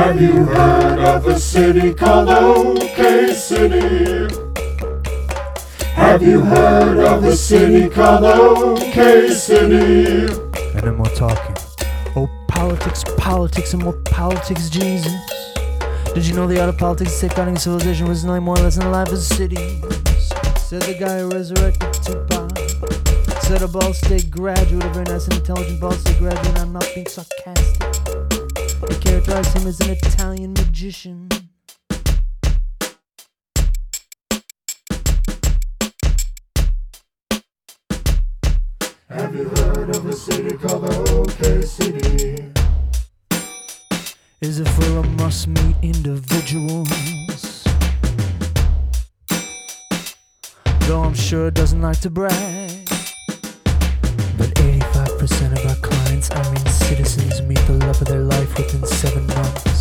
Have you heard of a city called OK City? Have you heard of a city called OK City? And then we're talking. Oh, politics, politics, and more politics, Jesus. Did you know the art of politics, safeguarding civilization was nothing more or less than the life of cities? Said the guy who resurrected Tupac. Said a Ball State graduate, a very nice and intelligent Ball State graduate, and I'm not being sarcastic. They characterized him as an Italian magician. Have you heard of a city called OK City? Is it for a must-meet individuals? Though I'm sure it doesn't like to brag, but 85% of our clients, I mean citizens, meet the love of their life within 7 months.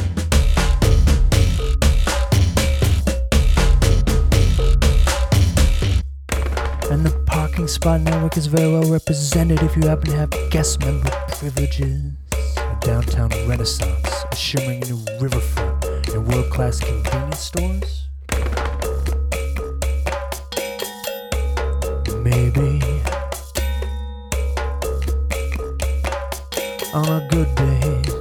And the parking spot network is very well represented if you happen to have guest member privileges. A downtown renaissance, a shimmering new riverfront, and world-class convenience stores. Maybe on our good days.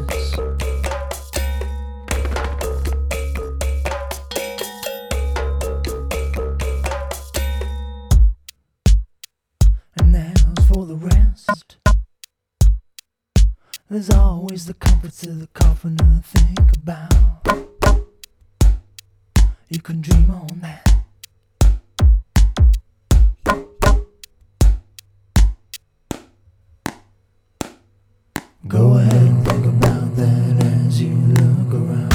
And as for the rest, there's always the comforts of the coffin to think about. You can dream on that. Go ahead and think about that as you look around.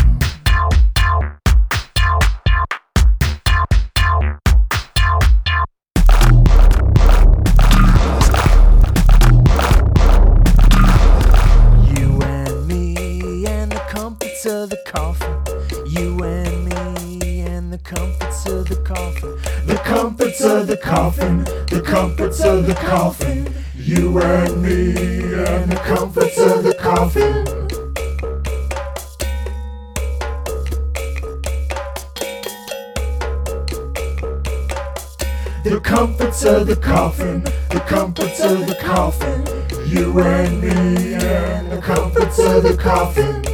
You and me and the comforts of the coffin. You and me and the comforts of the coffin. The comforts of the coffin, the comforts of the coffin. You and me and the comforts of the coffin. The comforts of the coffin, the comforts of the coffin. You and me and the comforts of the coffin.